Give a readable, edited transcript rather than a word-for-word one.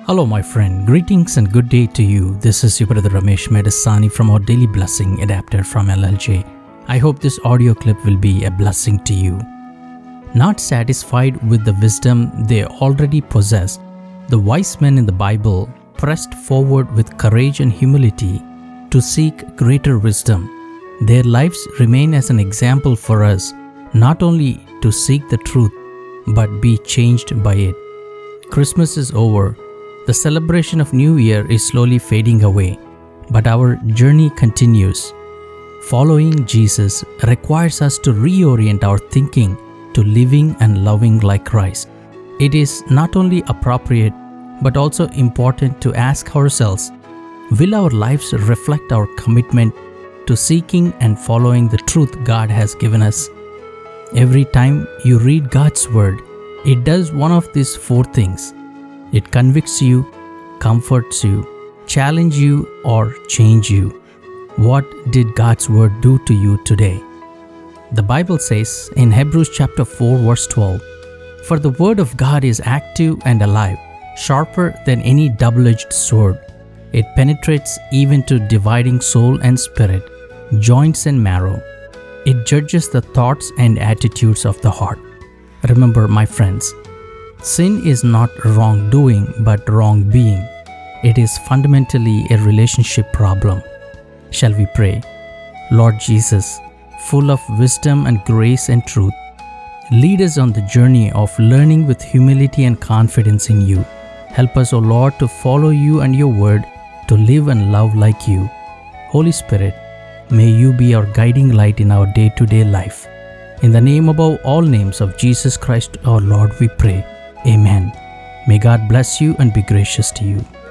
Hello, my friend. Greetings and good day to you. This is your brother Ramesh Medasani from our Daily Blessing adapted from LLJ. I hope this audio clip will be a blessing to you. Not satisfied with the wisdom they already possessed, the wise men in the Bible pressed forward with courage and humility to seek greater wisdom. Their lives remain as an example for us, not only to seek the truth, but be changed by it. Christmas is over. The celebration of New Year is slowly fading away, but our journey continues. Following Jesus requires us to reorient our thinking to living and loving like Christ. It is not only appropriate, but also important to ask ourselves, will our lives reflect our commitment to seeking and following the truth God has given us? Every time you read God's Word, it does one of these four things. It convicts you, comforts you, challenges you, or changes you. What did God's Word do to you today? The Bible says in Hebrews chapter 4 verse 12, "For the Word of God is active and alive, sharper than any double-edged sword. It penetrates even to dividing soul and spirit, joints and marrow. It judges the thoughts and attitudes of the heart." Remember, my friends, sin is not wrongdoing but wrong-being. It is fundamentally a relationship problem. Shall we pray? Lord Jesus, full of wisdom and grace and truth, lead us on the journey of learning with humility and confidence in you. Help us, O Lord, to follow you and your word, to live and love like you. Holy Spirit, may you be our guiding light in our day-to-day life. In the name above all names of Jesus Christ our Lord we pray. Amen. May God bless you and be gracious to you.